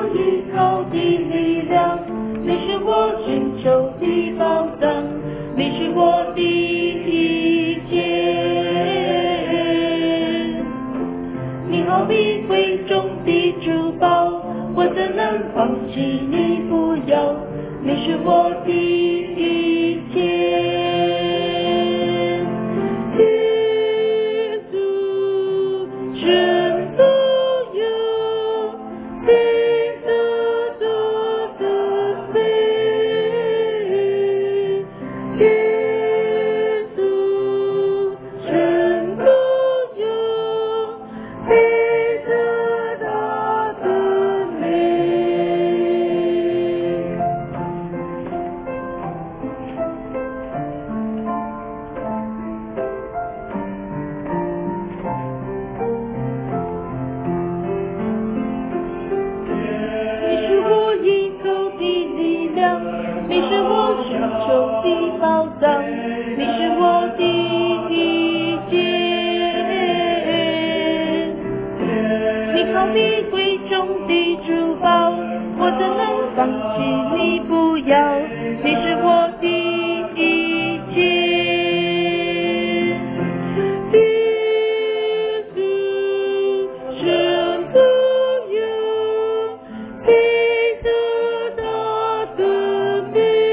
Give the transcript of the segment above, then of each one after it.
依靠的力量，你是我寻求的宝藏，你是我的一切。你好比贵重的珠宝，我怎能放弃你不要？你是我的一切。耶稣，全都有你的慈悲。耶稣，全都有你的大慈美。你是我依靠的力量，你是我寻求的宝藏，你是我的一切。你好比贵重的珠宝，我怎能放弃你不要？你是我的一切。耶稣，全都有你的大慈悲。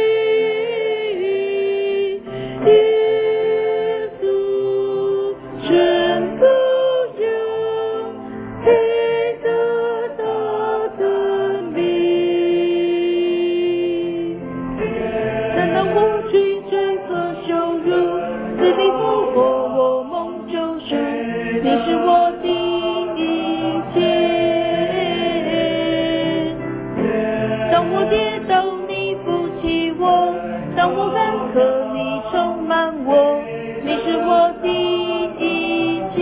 耶稣，全都有你的大慈悲。难道我拒绝和羞辱，死里复活我梦救赎？你是我的一切。当我跌倒你扶起我，当我干渴你充满我，你是我的一切。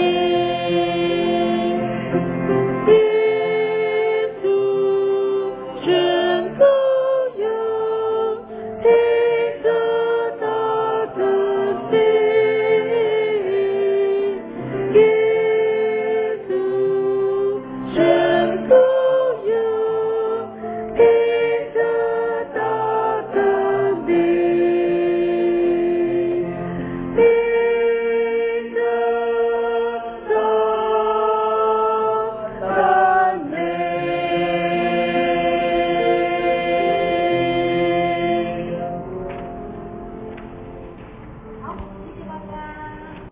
耶稣，全都有你的大慈悲。耶稣，全都有你的大慈悲。你的大赞美。 好。